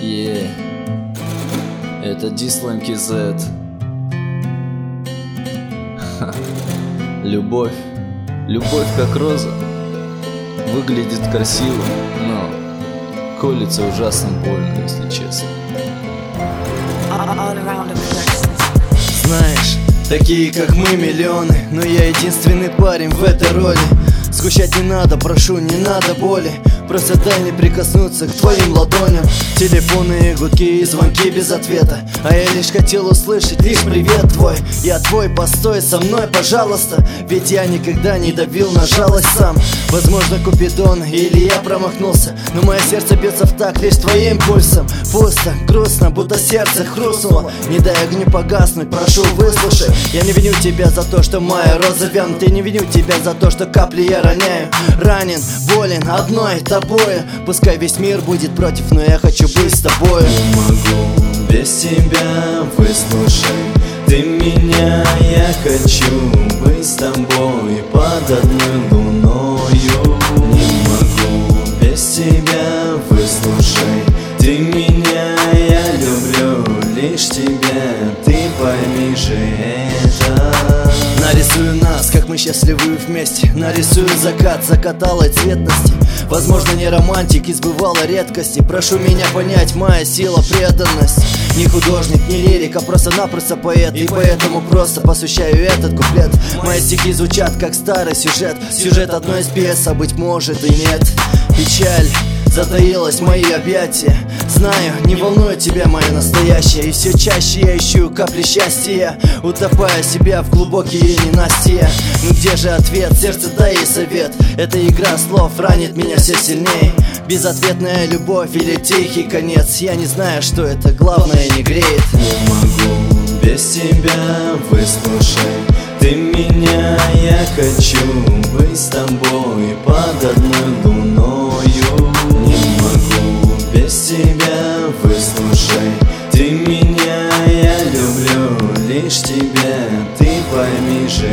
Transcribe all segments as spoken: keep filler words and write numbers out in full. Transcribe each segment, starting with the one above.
Е, это Дислайм КЗ. Любовь, любовь как роза, выглядит красиво, но колется ужасно больно, если честно. Знаешь, такие как мы миллионы, но я единственный парень в этой роли. Сгущать не надо, прошу, не надо боли. Просто дай мне прикоснуться к твоим ладоням. Телефонные гудки и звонки без ответа, а я лишь хотел услышать лишь привет твой. Я твой, постой со мной, пожалуйста, ведь я никогда не давил на жалость сам. Возможно, Купидон или я промахнулся, но мое сердце бьется в такт лишь твоим пульсом. Пусто, грустно, будто сердце хрустнуло. Не дай огню погаснуть, прошу, выслушай. Я не виню тебя за то, что моя роза вянут. Я не виню тебя за то, что капли я роняю. Ранен, болен одной тобою. Пускай весь мир будет против, но я хочу быть с тобою. Не могу без тебя, выслушай ты меня. Я хочу быть с тобой под одной луною. Не могу без тебя, выслушай ты меня. Я люблю лишь тебя, ты пойми же это. Нарисую нас, как мы счастливы вместе. Нарисую закат, закаталой цветности. Возможно, не романтик, избывала редкости. Прошу меня понять, моя сила преданность. Не художник, не лирик, а просто-напросто поэт. И поэтому просто посвящаю этот куплет. Мои стихи звучат как старый сюжет. Сюжет одной из пьес, а быть может и нет. Печаль затаилась в мои объятия. Знаю, не волнует тебя мое настоящее. И все чаще я ищу капли счастья, утопая себя в глубокие ненастья. Ну где же ответ? Сердце, дай ей совет. Эта игра слов ранит меня все сильнее. Безответная любовь или тихий конец. Я не знаю, что это, главное не греет. Не могу без тебя, выслушай ты меня. Я хочу быть с тобой под одной луною. Не могу без тебя, выслушай ты меня. Я люблю лишь тебя, ты пойми же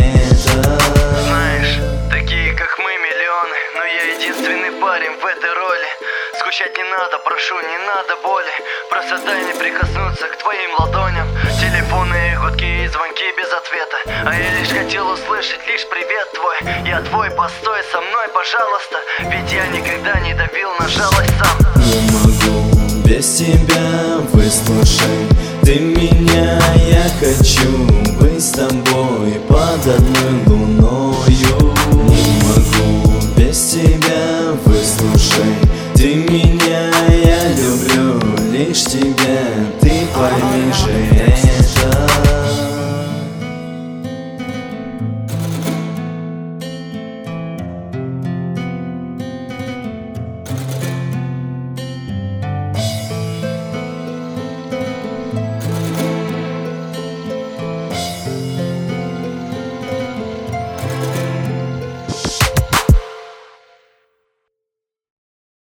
это. Знаешь, такие как мы миллионы, но я единственный парень в этой роли. Скучать не надо, прошу, не надо боли. Просто дай мне прикоснуться к твоим ладоням. Телефонные гудки и звонки без ответа, а я лишь хотел услышать лишь привет твой. Я твой, постой со мной, пожалуйста, ведь я никогда не давил на жалость сам. Не могу без тебя, выслушай ты меня. Я хочу быть с тобой под одной луною. Не могу без тебя, выслушай ты меня. Я люблю лишь тебя,